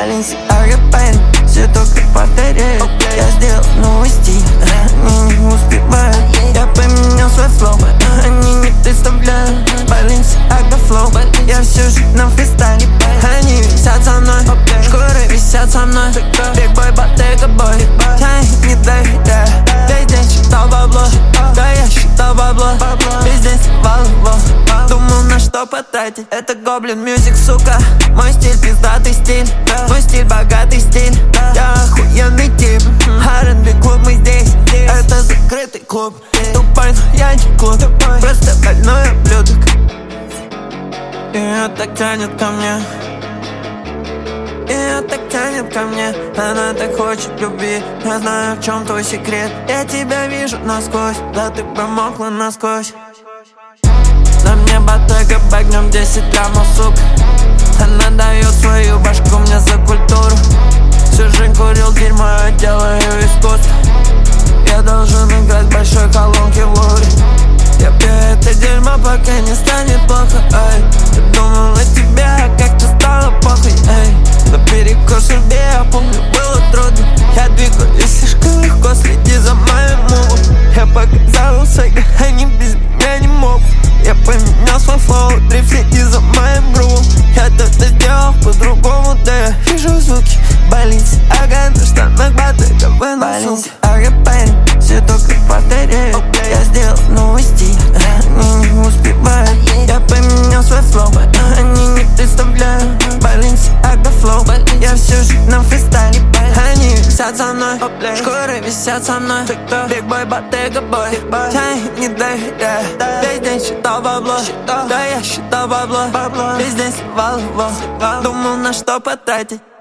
Balenciaga, парень, все только повторяю. Я сделал новый стиль, они не успевают. Я поменял свой флоу, они не представляют. Balenciaga flow, я всю жизнь на фристайле. Они висят со мной, шкуры висят со мной. Big boy, Bottega boy, я их не доверяю. Весь день считал бабло, да я считал бабло. Весь день сливал его, думал на что потратить. Это Goblin Music, сука. Мой стиль пиздатый стиль, мой стиль богатый стиль. Я охуенный тип, R&B клуб мы здесь. Это закрытый клуб, тупой, но я не клуб. Просто больной ублюдок. Ее так тянет ко мне, ее так тянет ко мне. Она так хочет любви. Я знаю, в чем твой секрет. Я тебя вижу насквозь, да ты промокла насквозь. На мне Bottega бэк, днем 10 граммов, сука. Она дает свою башку мне за культуру. Всю жизнь курил дерьмо, я делаю искусство. Я должен играть в большой колонке в Лувре. Я пью это дерьмо, пока не станет плохо, эй. Я думал о тебе, а как-то стало похуй, эй. На перекур судьбе, я помню, было трудно. Я двигаюсь слишком легко, следи за моим мувом. Я показал своих, они без меня не могут. Я поменял свой флоу, дрифт, следи за моим грувом. Я это сделал по-другому, да я вижу звуки. Balenciaga на штанах, Bottega в носу. Balenciaga, парень, все только повторяю. Я сделал новый стиль, они не успевают. Я поменял свой флоу, они не представляют. Balenciaga flow, я всю жизнь на фристайле. Они висят со мной, шкуры висят со мной. Big boy, Bottega boy, я их не доверяю. Весь день считал бабло, да я считал бабло. Весь день сливал его, думал на что потратить.